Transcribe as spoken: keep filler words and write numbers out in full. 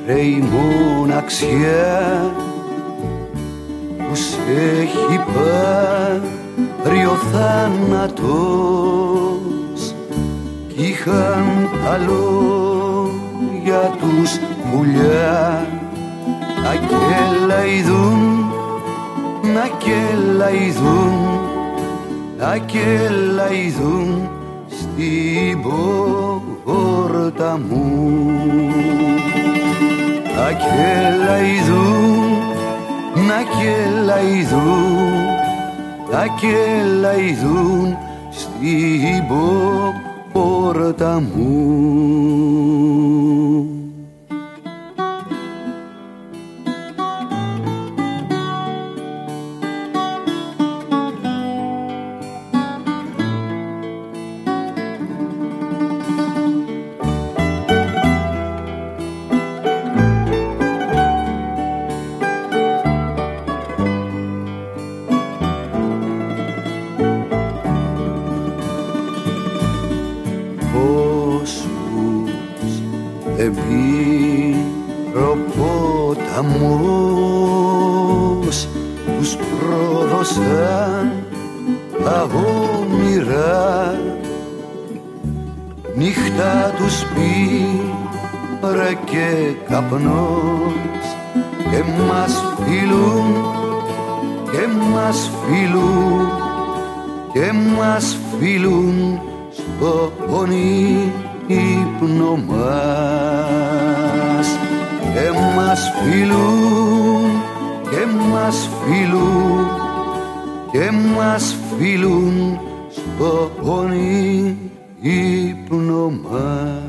ρε η μοναξιά που σ' έχει πάρει ο θάνατος κι είχαν τα λόγια τους πουλιά να κελαηδούν, να κελαηδούν, να κελαηδούν στην πόρτα μου. Να κελαηδούν, να κελαηδούν, να κελαηδούν στην πόρτα μου. Εμπειροπόταμος τους πρόδωσαν τα όνειρα, νύχτα τους πήρε και καπνός και μας φιλούν, και μας φιλούν, και μας φιλούν στο ύπνο μας. Και μας φιλούν, και μας φιλούν, και μας φιλούν στο ύπνο μας.